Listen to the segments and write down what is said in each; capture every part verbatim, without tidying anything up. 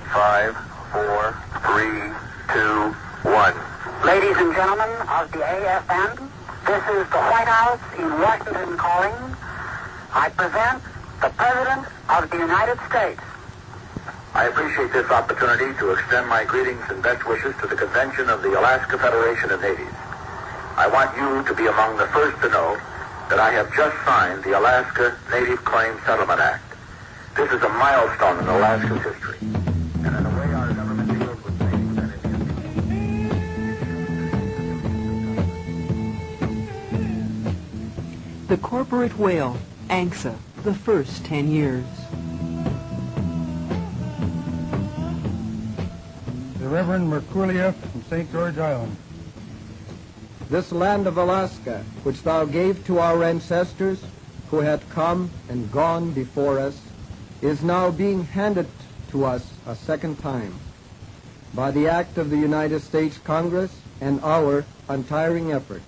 Five, four, three, two, one. Ladies and gentlemen of the A F N, this is the White House in Washington calling. I present the President of the United States. I appreciate this opportunity to extend my greetings and best wishes to the convention of the Alaska Federation of Natives. I want you to be among the first to know that I have just signed the Alaska Native Claim Settlement Act. This is a milestone in Alaska's history, and in a way our government deals with natives and Indians. The corporate whale, ANCSA, the first ten years. The Reverend Merculia from Saint George Island. This land of Alaska, which thou gave to our ancestors, who had come and gone before us, is now being handed to us a second time by the act of the United States Congress and our untiring efforts.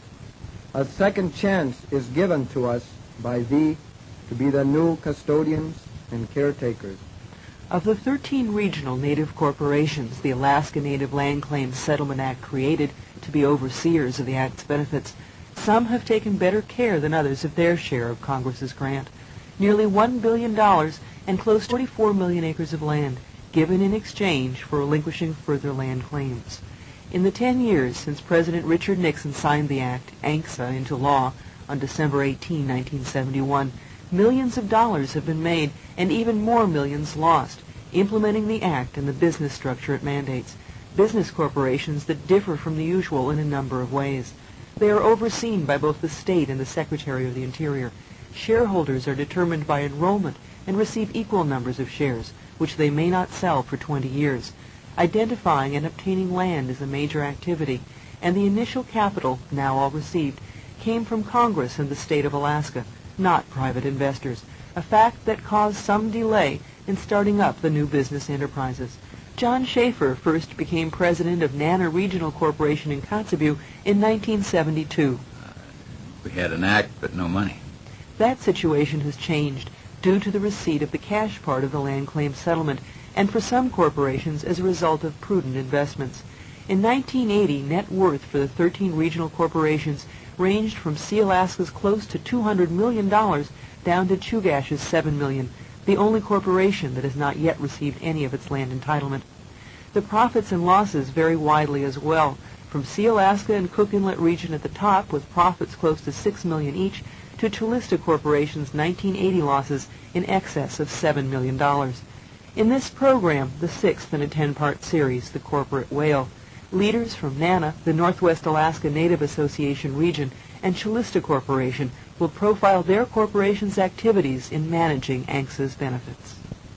A second chance is given to us by thee to be the new custodians and caretakers. Of the thirteen regional Native corporations the Alaska Native Land Claims Settlement Act created to be overseers of the Act's benefits, some have taken better care than others of their share of Congress's grant. Nearly one billion dollars and close to forty-four million acres of land given in exchange for relinquishing further land claims. In the ten years since President Richard Nixon signed the Act, ANCSA, into law on December eighteenth, nineteen seventy-one, millions of dollars have been made and even more millions lost, implementing the Act and the business structure it mandates. Business corporations that differ from the usual in a number of ways. They are overseen by both the state and the Secretary of the Interior. Shareholders are determined by enrollment and receive equal numbers of shares, which they may not sell for twenty years. Identifying and obtaining land is a major activity, and the initial capital, now all received, came from Congress and the state of Alaska, not private investors, a fact that caused some delay in starting up the new business enterprises. John Schaefer first became president of NANA Regional Corporation in Kotzebue in nineteen seventy-two. Uh, we had an act, but no money. That situation has changed due to the receipt of the cash part of the land claim settlement, and for some corporations as a result of prudent investments. In nineteen eighty, net worth for the thirteen regional corporations ranged from Sea Alaska's close to two hundred million dollars down to Chugash's seven million dollars, the only corporation that has not yet received any of its land entitlement. The profits and losses vary widely as well, from Sea Alaska and Cook Inlet region at the top with profits close to six million dollars each, to Chulista Corporation's nineteen eighty losses in excess of seven million dollars. In this program, the sixth in a ten-part series, The Corporate Whale, leaders from NANA, the Northwest Alaska Native Association region, and Chulista Corporation will profile their corporation's activities in managing ANCSA's benefits.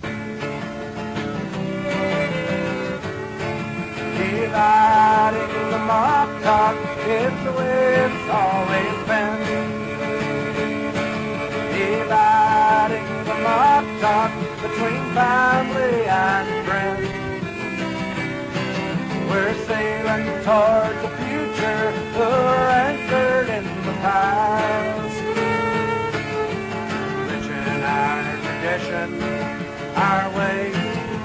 Dividing the mock talk is the way it's always been. Dividing the mock talk between family and friends. We're sailing towards the future, we're anchored in the past. Rich in our tradition, our ways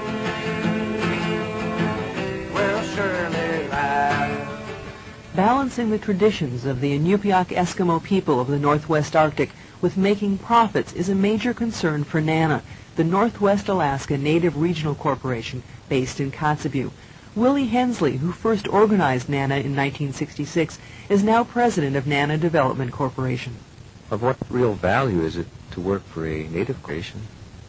will surely last. Balancing the traditions of the Inupiaq Eskimo people of the Northwest Arctic with making profits is a major concern for NANA, the Northwest Alaska Native Regional Corporation based in Kotzebue. Willie Hensley, who first organized NANA in nineteen sixty-six, is now president of NANA Development Corporation. Of what real value is it to work for a Native corporation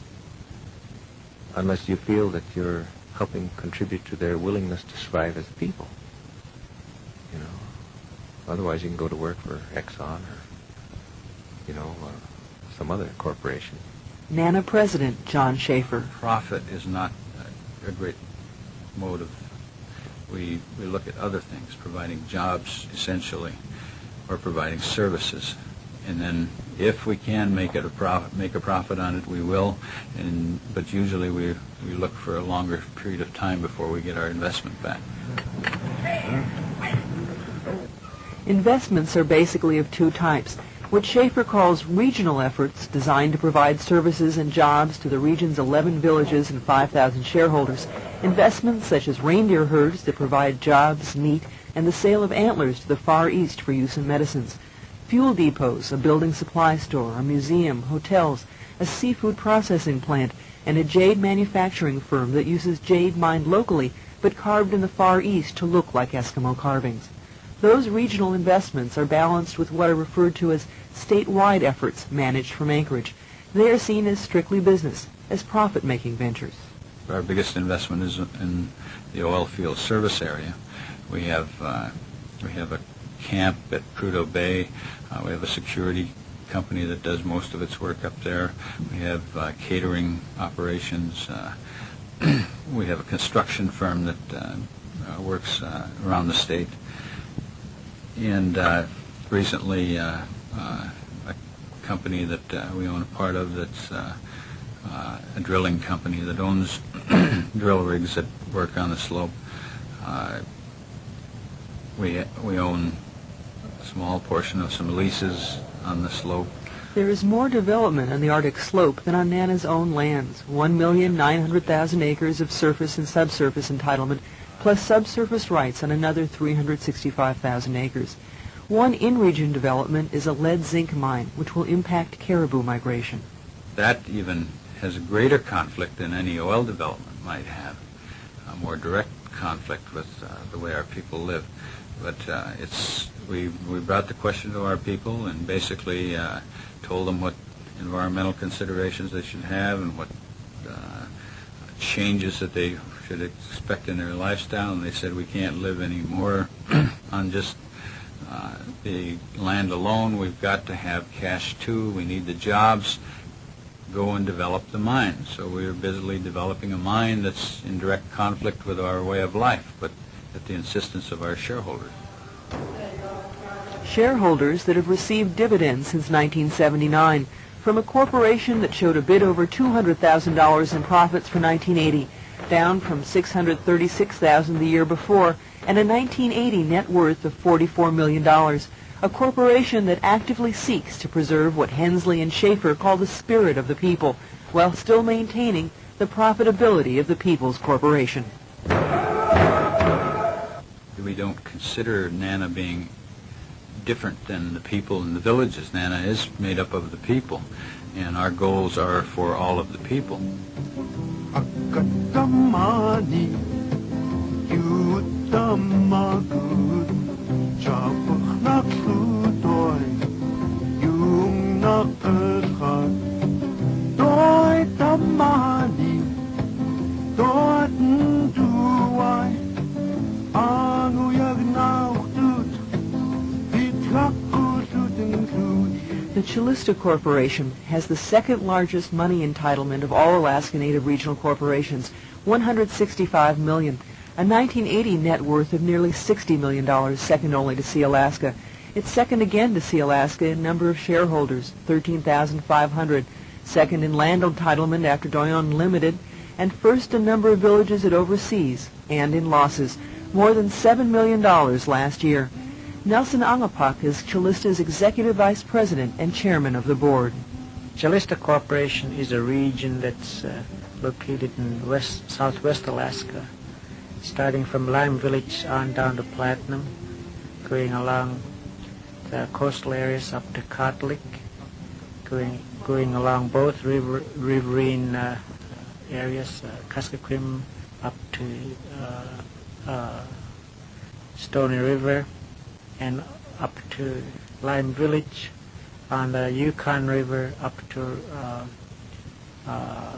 unless you feel that you're helping contribute to their willingness to survive as a people? You know, otherwise you can go to work for Exxon or, you know, uh, some other corporation. NANA President John Schaefer. Profit is not a great motive. We, we look at other things, providing jobs, essentially, or providing services. And then if we can make it a profit, make a profit on it, we will. And but usually we we look for a longer period of time before we get our investment back. Investments are basically of two types: what Schaefer calls regional efforts designed to provide services and jobs to the region's eleven villages and five thousand shareholders, investments such as reindeer herds that provide jobs, meat, and the sale of antlers to the Far East for use in medicines, fuel depots, a building supply store, a museum, hotels, a seafood processing plant, and a jade manufacturing firm that uses jade mined locally but carved in the Far East to look like Eskimo carvings. Those regional investments are balanced with what are referred to as statewide efforts managed from Anchorage. They are seen as strictly business, as profit-making ventures. Our biggest investment is in the oil field service area. We have uh, we have a camp at Prudhoe Bay. Uh, we have a security company that does most of its work up there. We have uh, catering operations. Uh, we have a construction firm that uh, uh, works uh, around the state. And uh, recently, uh, uh, a company that uh, we own a part of that's uh, uh, a drilling company that owns drill rigs that work on the slope. Uh, we we own a small portion of some leases on the slope. There is more development on the Arctic slope than on Nana's own lands, one million nine hundred thousand acres of surface and subsurface entitlement, plus subsurface rights on another three hundred sixty-five thousand acres. One in-region development is a lead-zinc mine, which will impact caribou migration. That even has a greater conflict than any oil development might have, a more direct conflict with uh, the way our people live. But uh, it's we we brought the question to our people and basically uh, told them what environmental considerations they should have and what uh, changes that they should expect in their lifestyle, and they said we can't live anymore on just uh, the land alone. We've got to have cash too. We need the jobs. Go and develop the mine. So we are busily developing a mine that's in direct conflict with our way of life, but at the insistence of our shareholders. Shareholders that have received dividends since nineteen seventy-nine from a corporation that showed a bit over two hundred thousand dollars in profits for nineteen eighty, down from six hundred thirty-six thousand dollars the year before, and a nineteen eighty net worth of forty-four million dollars, a corporation that actively seeks to preserve what Hensley and Schaefer call the spirit of the people, while still maintaining the profitability of the People's Corporation. We don't consider Nana being different than the people in the villages. Nana is made up of the people, and our goals are for all of the people. The Chilista Corporation has the second largest money entitlement of all Alaska Native regional corporations, one hundred sixty-five million dollars, a nineteen eighty net worth of nearly sixty million dollars, second only to Sea Alaska. It's second again to Sea Alaska in number of shareholders, thirteen thousand five hundred, second in land entitlement after Doyon Limited, and first in number of villages it oversees, and in losses, more than seven million dollars last year. Nelson Angapak is Chilista's executive vice president and chairman of the board. Chilista Corporation is a region that's uh, located in west, southwest Alaska, starting from Lime Village on down to Platinum, going along the coastal areas up to Kotlik, going going along both river, riverine uh, areas, uh, Kuskokwim up to uh, uh, Stony River, and up to Lime Village, on the Yukon River up to uh, uh,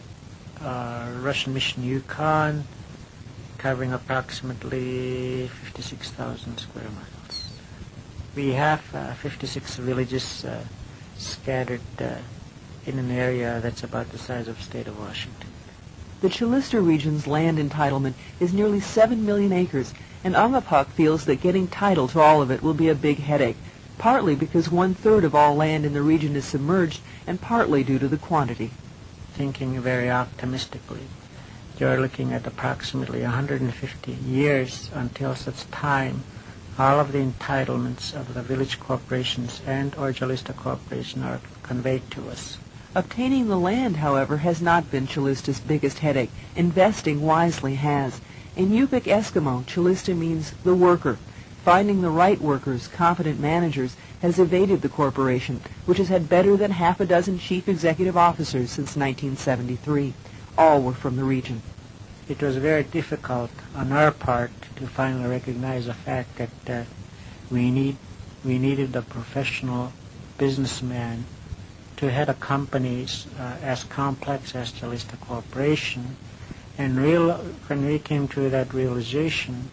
uh, Russian Mission, Yukon, covering approximately fifty-six thousand square miles. We have uh, fifty-six villages uh, scattered uh, in an area that's about the size of the state of Washington. The Chilista region's land entitlement is nearly seven million acres, and Angapak feels that getting title to all of it will be a big headache, partly because one-third of all land in the region is submerged, and partly due to the quantity. Thinking very optimistically, you're looking at approximately one hundred fifty years until such time all of the entitlements of the village corporations and or Challista Corporation are conveyed to us. Obtaining the land, however, has not been Chalista's biggest headache. Investing wisely has. In Yupik Eskimo, Challista means the worker. Finding the right workers, competent managers, has evaded the corporation, which has had better than half a dozen chief executive officers since nineteen seventy-three. All were from the region. It was very difficult on our part to finally recognize the fact that uh, we need we needed a professional businessman to head a company uh, as complex as Challista Corporation. And real, when we came to that realization,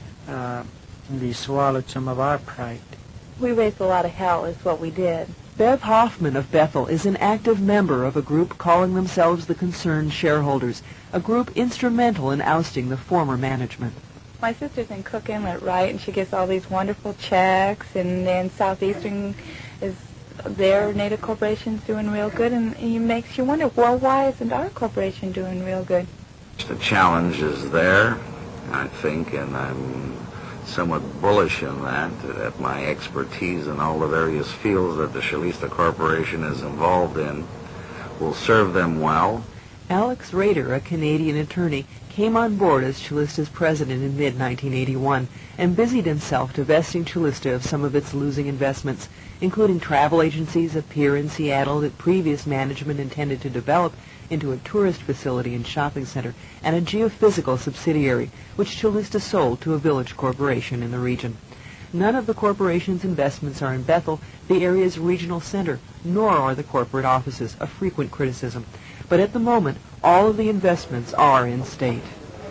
uh, we swallowed some of our pride. We raised a lot of hell is what we did. Bev Hoffman of Bethel is an active member of a group calling themselves the Concerned Shareholders, a group instrumental in ousting the former management. My sister's in Cook Inlet, right, and she gets all these wonderful checks, and then Southeastern is their native corporation's doing real good, and it makes you wonder, well, why isn't our corporation doing real good? The challenge is there, I think, and I'm somewhat bullish in that, that my expertise in all the various fields that the Challista Corporation is involved in will serve them well. Alex Rader, a Canadian attorney, came on board as Chalista's president in mid nineteen eighty-one and busied himself divesting Challista of some of its losing investments, including travel agencies, a pier in Seattle that previous management intended to develop into a tourist facility and shopping center, and a geophysical subsidiary, which Challista sold to a village corporation in the region. None of the corporation's investments are in Bethel, the area's regional center, nor are the corporate offices, a frequent criticism. But at the moment, all of the investments are in state.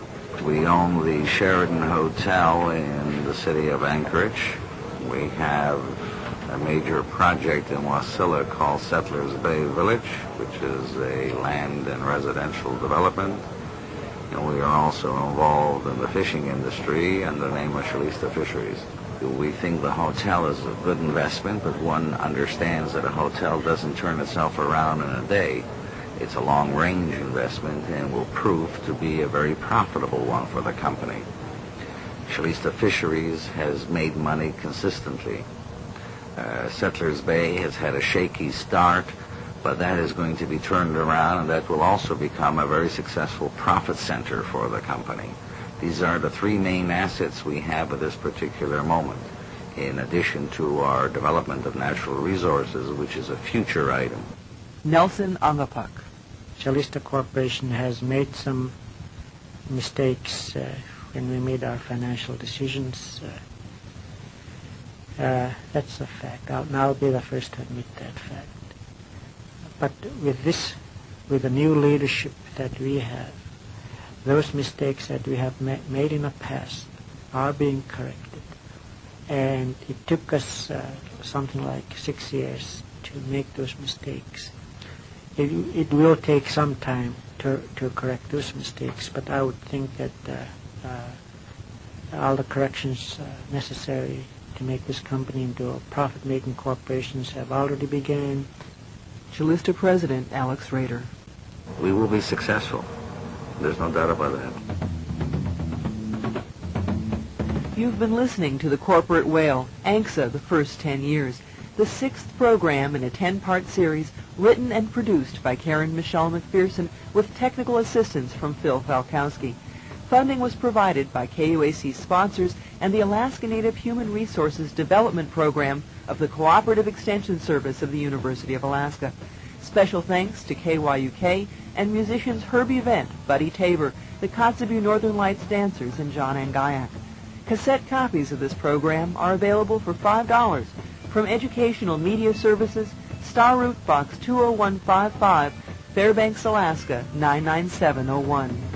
We own the Sheraton Hotel in the city of Anchorage. We have a major project in Wasilla called Settlers Bay Village, which is a land and residential development. And we are also involved in the fishing industry under the name of Challista Fisheries. We think the hotel is a good investment, but one understands that a hotel doesn't turn itself around in a day. It's a long-range investment and will prove to be a very profitable one for the company. Challista Fisheries has made money consistently. Uh, Settlers Bay has had a shaky start, but that is going to be turned around, and that will also become a very successful profit center for the company. These are the three main assets we have at this particular moment, in addition to our development of natural resources, which is a future item. Nelson Angapak. Challista Corporation has made some mistakes uh, when we made our financial decisions. Uh, uh, that's a fact. I'll now be the first to admit that fact. But with this, with the new leadership that we have, those mistakes that we have ma- made in the past are being corrected. And it took us uh, something like six years to make those mistakes. It, it will take some time to, to correct those mistakes, but I would think that uh, uh, all the corrections uh, necessary to make this company into a profit-making corporation have already begun. Challista President Alex Rader. We will be successful. There's no doubt about that. You've been listening to The Corporate Whale, A N C S A, The First Ten Years, the sixth program in a ten-part series written and produced by Karen Michelle McPherson with technical assistance from Phil Falkowski. Funding was provided by K U A C sponsors and the Alaska Native Human Resources Development Program of the Cooperative Extension Service of the University of Alaska. Special thanks to K Y U K and musicians Herbie Vent, Buddy Tabor, the Kotzebue Northern Lights Dancers, and John Angayak. Cassette copies of this program are available for five dollars from Educational Media Services, Star Route Box two oh one five five, Fairbanks, Alaska nine nine seven oh one.